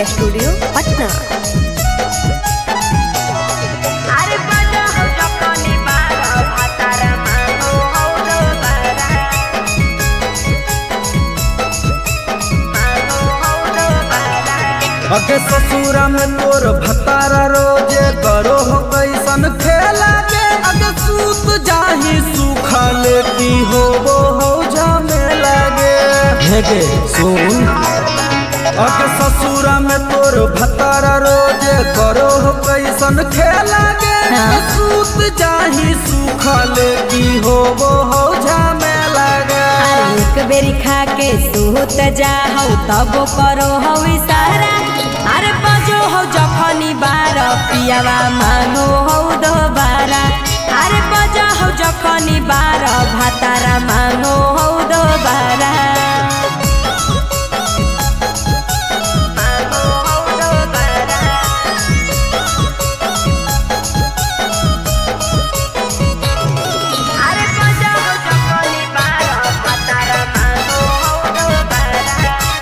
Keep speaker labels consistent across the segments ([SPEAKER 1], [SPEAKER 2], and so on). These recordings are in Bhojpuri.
[SPEAKER 1] Media studio Patna.
[SPEAKER 2] अरे बजा हो जखनी बारा भातारा मांगो हो दोबारा मांगो हो दोबारा।
[SPEAKER 3] अगे ससुरा में तोर भतारा रोजे करो हो कैसन खेला के अगे सूत जाही सूखा लेती हो वो हो जामे लगे हेगे सुन। अगे ससुरा में तोर भतारा रोजे करो हो कैसन खेला के सूत जाही सूखा लेती हो वो हो जामे लगे।
[SPEAKER 2] एक बेरी खा के सूत जा हो तब करो हो इशारा। अरे बजो हो जखनी बारा पियावा मांगो हो दोबारा। अरे बजा हो जखनी बारा भातारा मांगो हो दोबारा मांगो हो दोबारा। अरे बजा हो जखनी बारा भातारा मांगो हो दोबारा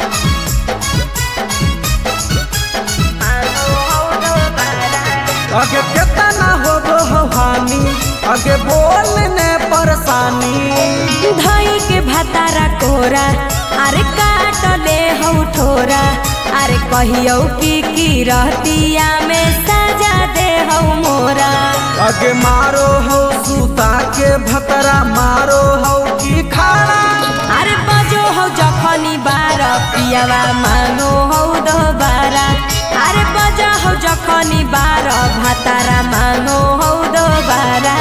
[SPEAKER 2] मांगो हो दोबारा।
[SPEAKER 3] अगे केतना हो हानि अगे बोलने परेशानी।
[SPEAKER 2] धई के भातारा कोरा अरे काट ले हो ठोरा। अरे कहियो की रहतिया में सजा दे हो मोरा।
[SPEAKER 3] अगे मारो हो सूता के भतरा मारो हो की खाना।
[SPEAKER 2] अरे बजो हो जखनी बारा पियावा मांगो हो दोबारा। अरे बजा हो जखनी बारा भातारा मांगो हो दोबारा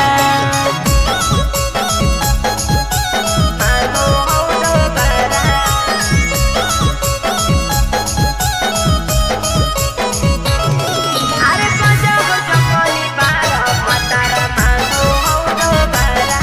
[SPEAKER 2] मांगो हो दोबारा। अरे बजा हो जखनी बारा भातारा मांगो हो दोबारा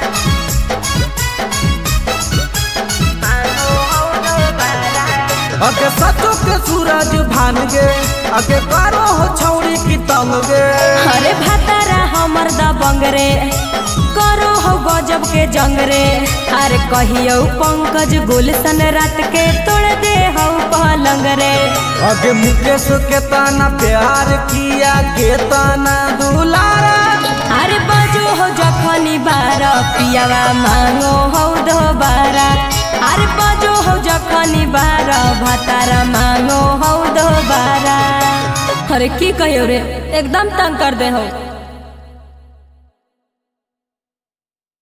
[SPEAKER 2] मांगो हो दोबारा।
[SPEAKER 3] अगे सचो के सूरज भान गे अगे करो हो छौरी की तंग गे।
[SPEAKER 2] अरे भातारा हमर दबंग रे करो हो गजब के जंग रे। अरे कहियो पंकज गुलशन रात के तोड़ दे हो पलंग रे।
[SPEAKER 3] अगे मुकेश के ताना प्यार किया के ताना दुलारा।
[SPEAKER 2] अरे बजो हो जखनी बारा पियावा मांगो हो दोबारा। अरे बजो हो जखनी बारा भातारा मांगो हो दोबारा। अरे की कहियो रे एकदम तंग कर दे हो।